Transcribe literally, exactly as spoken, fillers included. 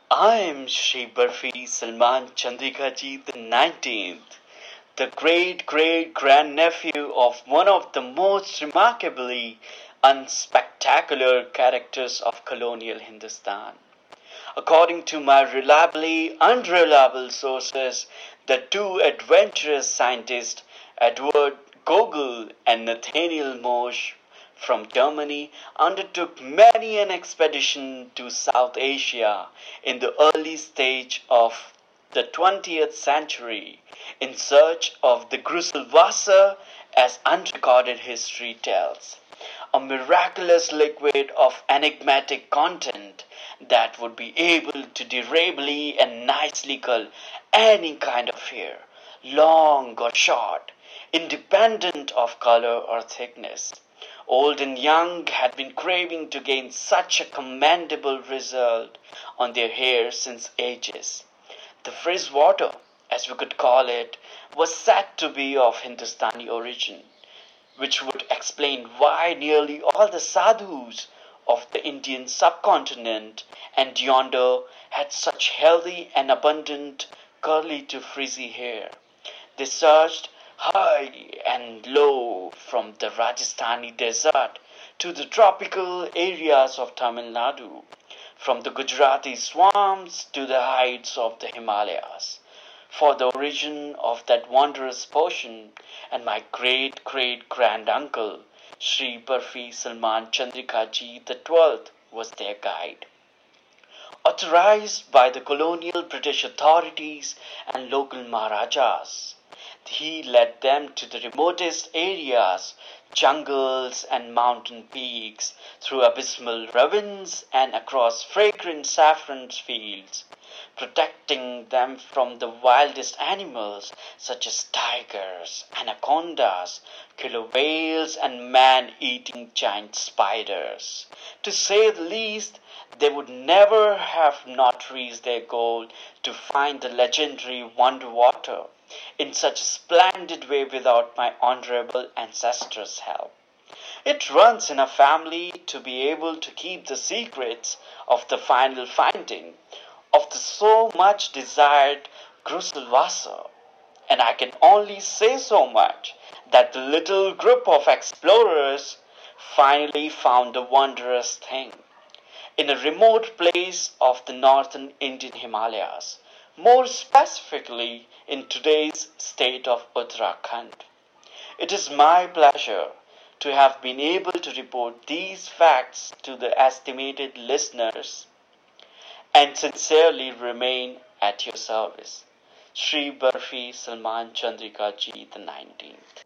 I am Shri Barfi Salman Chandrika Ji the nineteenth, the great great grandnephew of one of the most remarkably unspectacular characters of colonial Hindustan. According to my reliably unreliable sources, the two adventurous scientists Edward Gogel and Nathaniel Mosch from Germany undertook many an expedition to South Asia in the early stage of the twentieth century in search of the Gruselwasser as unrecorded history tells, a miraculous liquid of enigmatic content that would be able to durably and nicely cull any kind of hair, long or short, independent of color or thickness. Old and young had been craving to gain such a commendable result on their hair since ages. The frizz water, as we could call it, was said to be of Hindustani origin, which would explain why nearly all the sadhus of the Indian subcontinent and yonder had such healthy and abundant curly to frizzy hair. They searched high and low from the Rajasthani desert to the tropical areas of Tamil Nadu, from the Gujarati swamps to the heights of the Himalayas, for the origin of that wondrous potion, and my great great granduncle, Sri Barfi Salman Chandrika Ji the twelfth, was their guide. Authorized by the colonial British authorities and local Maharajas, he led them to the remotest areas, jungles and mountain peaks, through abysmal ravines and across fragrant saffron fields, protecting them from the wildest animals such as tigers, anacondas, killer whales, and man-eating giant spiders. To say the least, they would never have not reached their goal to find the legendary Wonder Water in such a splendid way without my honorable ancestors' help. It runs in a family to be able to keep the secrets of the final finding of the so much desired Gruselwasser, and I can only say so much that the little group of explorers finally found the wondrous thing in a remote place of the northern Indian Himalayas, more specifically in today's state of Uttarakhand. It is my pleasure to have been able to report these facts to the estimated listeners and sincerely remain at your service. Sri Barfi Salman Chandrika Ji the nineteenth.